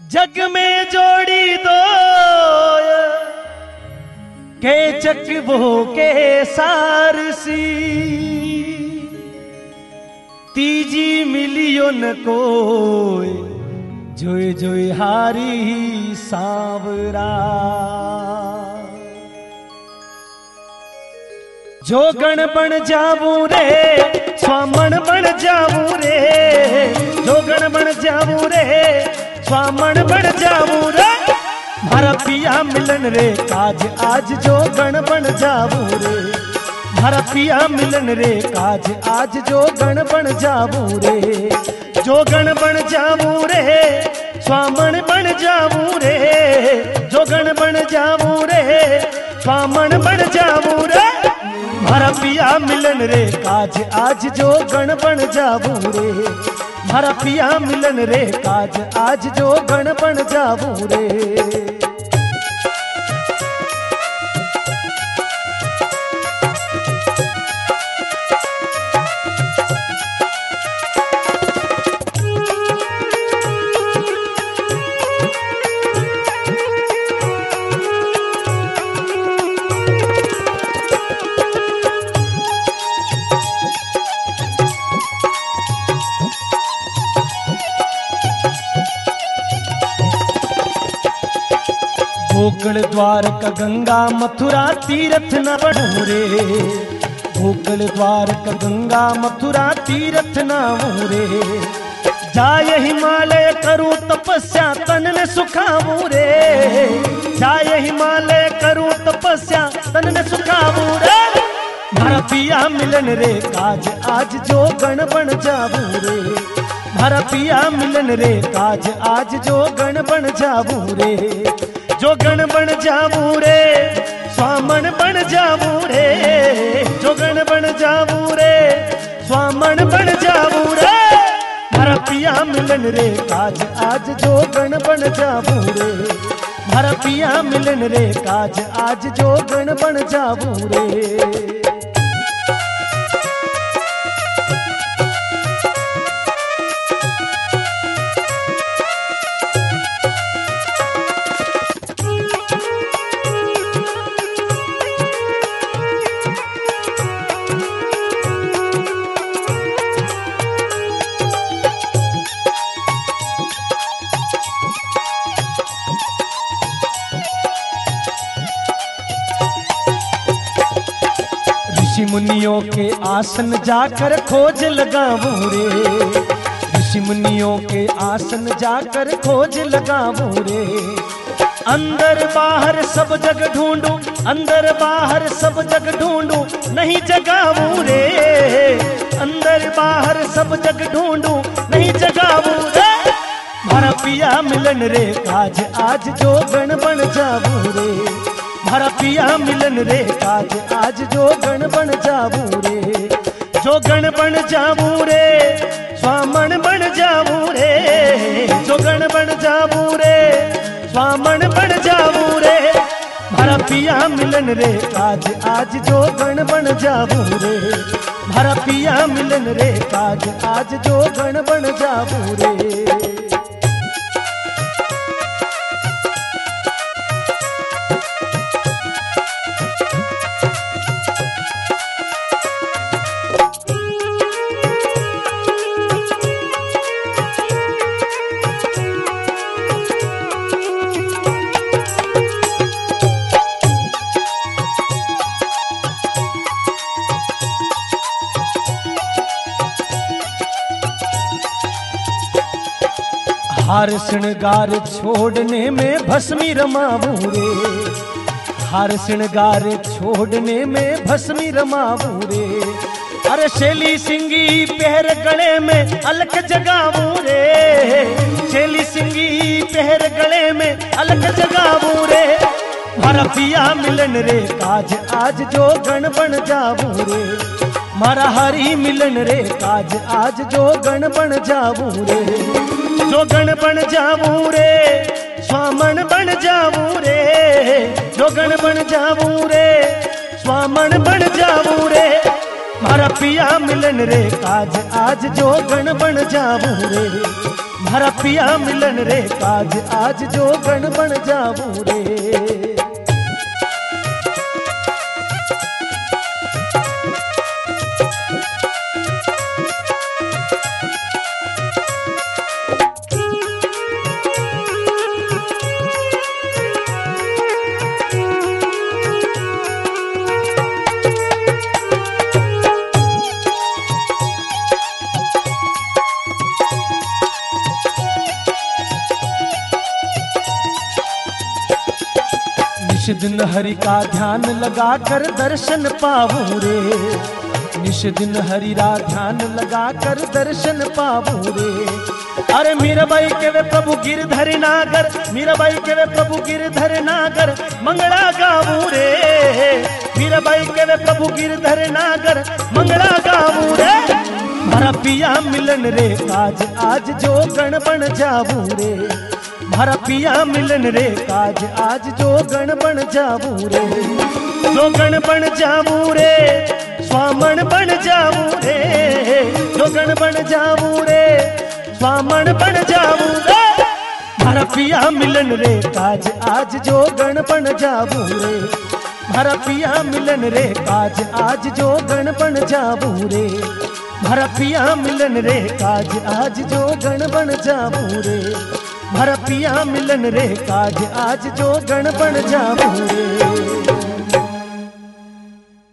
जग में जोड़ी दो के चकबो के सारसी तीजी मिलियो न कोई जोई जोई हारी सांवरा जो गण बन जाऊं रे स्वामण बन जाऊं रे जो गण बन जाऊं रे स्वामण बन जाऊं रे मारा पिया मिलन रे काज आज जो गण बन जाऊं रे मारा पिया मिलन रे काज आज जो गण बन जाऊं रे जो गण बन जाऊं रे स्वामण बन जाऊं रे जो गण बन जाऊं रे स्वामण बन जाऊं रे मारा पिया मिलन रे काज आज जो गण बन जाऊं रे मारा पिया मिलन रे काज आज जो गण बन जाऊं रे गोकुल द्वारका गंगा मथुरा तीर्थ न बढ़ूं रे गोकुल द्वारका गंगा मथुरा तीर्थ न बढ़ूं रे जाय हिमालय करूं तपस्या तन ने सुखाऊं रे जाय हिमालय करूं तपस्या तन ने सुखाऊं रे मारा पिया मिलन रे काज आज जो गण बन जाऊं रे मारा पिया मिलन रे काज आज जो गण बन जाऊं रे जो गण बन जाऊं रे स्वामण बन जाऊं रे जो गण बन जाऊं रे स्वामण बन जाऊं रे मारा पिया मिलन रे काज आज जो गण बन जाऊं रे मारा पिया मिलन रे काज आज जो गण बन जाऊं रे ऋषि मुनियों के आसन जाकर खोज लगाऊं रे ऋषि मुनियों के आसन जाकर खोज लगाऊं रे अंदर बाहर सब जग ढूंढूं अंदर बाहर सब जग ढूंढूं नहीं जगाऊं रे अंदर बाहर सब जग ढूंढूं नहीं जगाऊं रे मारा पिया मिलन रे काज आज जो गण बन जाऊं रे मारा पिया मिलन रे काज आज जो गण बन जाऊं रे जो गण बन जाऊं रे स्वामण बन जाऊं रे जो गण बन जाऊं रे स्वामण बन जाऊं रे मारा पिया मिलन रे काज आज जो गण बन जाऊं रे मारा पिया मिलन रे काज आज जो गण बन जाऊं रे हार श्रृंगार छोड़ने में भस्मी रमाऊं रे हार श्रृंगार छोड़ने में भस्मी रमाऊं रे अरे शैली सिंगी पहर गले में अलख जगाऊं रे शैली सिंगी पहर गले में अलख जगाऊं रे मारा पिया मिलन रे काज आज जो गण बन जाऊं रे मारा हरि मिलन रे काज आज जो गण बन जाऊं रे जो गण बन जाऊं रे स्वामण बन जाऊं रे जो गण बन जाऊं रे स्वामण बन जाऊं रे मारा पिया मिलन रे काज आज जो गण बन जाऊं रे मारा पिया मिलन रे काज आज जो गण बन जाऊं रे। निश दिन हरि का ध्यान लगा कर दर्शन पाऊं रे। निश दिन हरि का ध्यान लगा कर दर्शन पाऊं रे। अरे मीराबाई के वे प्रभु गिरधर नागर, मीराबाई के वे प्रभु गिरधर नागर मंगला गाऊं रे। मीराबाई के वे प्रभु गिरधर नागर मंगला गाऊं रे। मारा पिया मिलन रे काज आज जो गण बन जाऊं रे। मारा पिया मिलन रे काज आज जो गण बन जाऊं रे। जो गण बन जाऊं रे स्वामन बन जाऊं रे। जो गण बन जाऊं रे स्वामन बन जाऊं रे। मारा पिया मिलन रे काज आज जो गण बन जाऊं रे। मारा पिया मिलन रे काज आज जो गण बन जाऊं रे। मारा पिया मिलन रे काज आज जो गण बन जाऊं रे। मारा पिया मिलन रे काज आज जो गण बन जाऊं रे।